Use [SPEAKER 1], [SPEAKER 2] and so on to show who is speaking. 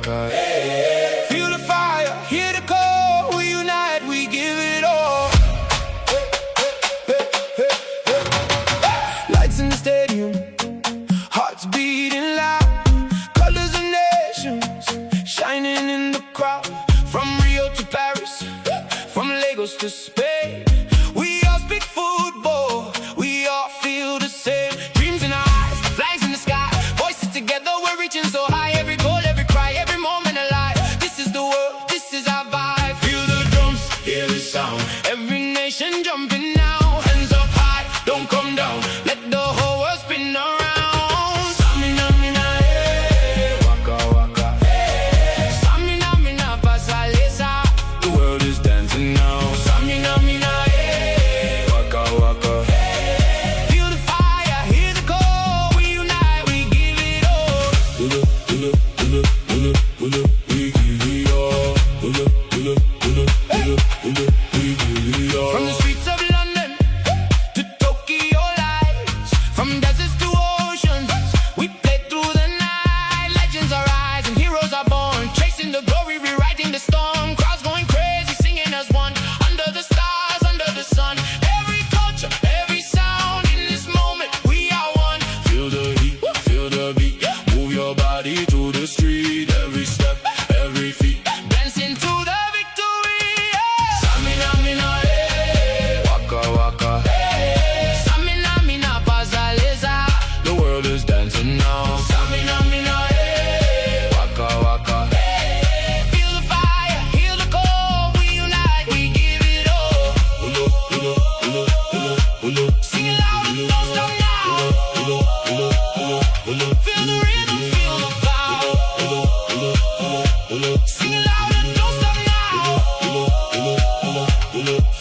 [SPEAKER 1] waka. Feel the fire, hear the call. We unite, we give it all. Lights in the stadium, hearts beating loud. Colors of nations shining in the crowd. From Rio to Paris, from Lagos to Spain. We all speak football, we all feel the same. Dreams in our eyes, flags in the sky. Voices together, we're reaching so high. Every goal, every cry, every moment alive. This is the world, this is our vibe. Feel the drums, hear the sound. Every nation jumping now. Hands up high, don't come down. Let the whole world spin around. Samina, mina, hey, waka, waka, hey. Samina, mina, pasalesa. The world is dancing now. Samina, mina, hey, waka, waka, hey. Feel the fire, hear the call. We unite, we give it all. Pull up, pull up, pull up, pull up, pull up. We give it all. Pull up, pull up, pull up, pull up, pull up. We give it all. From the streets of London to Tokyo lights, from deserts to oceans, we play through the night. Legends are rising, heroes are born, chasing the glory, rewriting the storm. Crowds going crazy, singing as one, under the stars, under the sun. Every culture, every sound, in this moment we are one. Feel the heat, feel the beat, move your body to the street. Every step, every feet, dancing to the victory. Samina, mina, hey, waka, waka, hey. Samina, mina, pasalesa. The world is dancing now. Samina, mina, hey, waka, waka, hey. Feel the fire, hear the call. We unite, we give it all. Pull up, pull up, pull up, pull up, pull up. Sing it loud and don't stop now. Pull up, pull up, pull up, pull up. Feel the rhythm, feel the power. Pull up, pull up, pull up, pull up. Sing it loud and don't stop now. Pull up, pull up, pull up, pull up.